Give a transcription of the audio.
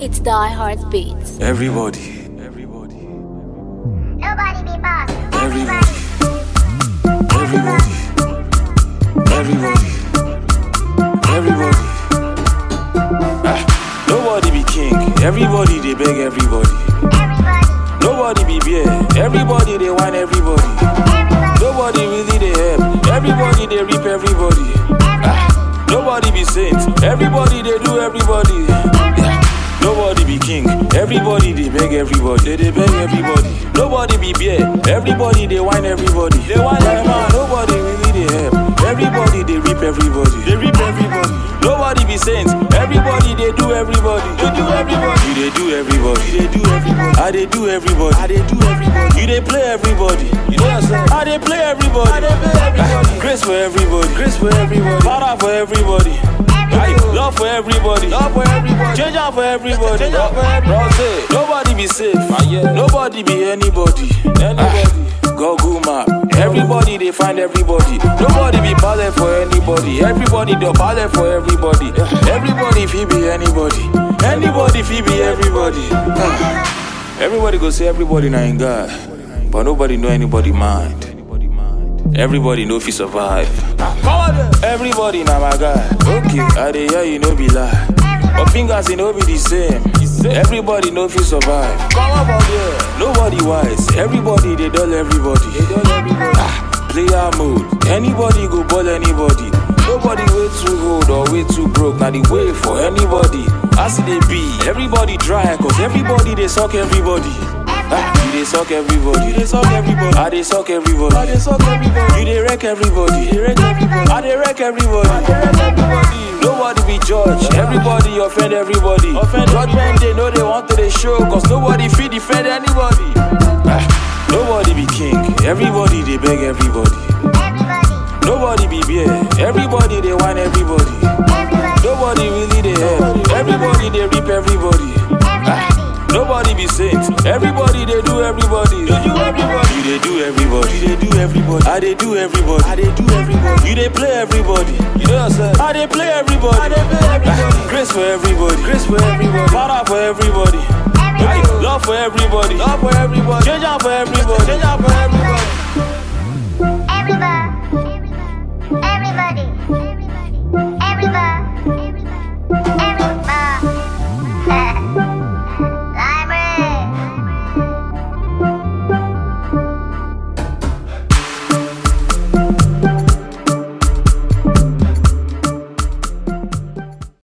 It's Die Hard Beats. Everybody. Nobody be boss. Everybody. Everybody. Everybody. Everybody. Nobody be king. Everybody they beg everybody. Nobody be beer. Everybody they want everybody. Nobody really they help. Everybody they reap everybody. Nobody be saint. Everybody they do everybody. Nobody be king. Everybody they beg everybody. They beg everybody. Nobody be beer. Everybody they whine everybody. They whine man. Nobody really they help. Everybody they reap everybody. They reap everybody. Nobody be saints. Everybody they do everybody. They do everybody. You they do everybody. They do everybody. I they do everybody. I they do everybody. You they play everybody. You know what I'm saying? I they play everybody. I they play everybody. Grace for everybody. Grace for everybody. Power for everybody. Love for everybody. Love for everybody. Change out for everybody. Change out for everybody. Nobody be safe. Nobody be anybody. Google map. Everybody they find everybody. Nobody be ballet for anybody. Everybody they ballet for everybody. Everybody fee be anybody. Anybody fee be everybody. Everybody go say everybody na in God, but nobody know anybody mind. Everybody know if you survive. Everybody na my guy. Okay, I dey hear you no be lie. But fingers it no be the same. Everybody know if you survive. Nobody wise. Everybody they dull everybody. Player mode. Anybody go ball anybody. Nobody way too old or way too broke. Now the way for anybody. As they be, everybody try. Cause everybody they suck everybody. You they suck everybody. You they suck everybody. I they suck everybody. I they suck everybody. You they wreck everybody. You wreck everybody. I they wreck everybody. I they wreck everybody. Nobody be judged. Everybody offend everybody. Judgment they know they want to they show. Cause nobody feed defend anybody. Nobody be king. Everybody they beg everybody. Nobody be beer. Everybody they want everybody. Nobody really they help. Everybody they reap everybody. Nobody be saints. Everybody they do everybody. They do everybody. You they do everybody. They do everybody. I they do everybody. I they do everybody. You they play everybody. You know what I'm saying? I they play everybody. I they play everybody. Grace for everybody. Grace for everybody. Power for everybody. Love for everybody. Love for everybody. Change out for everybody. Change out for everybody. Everybody. Everybody. Everybody.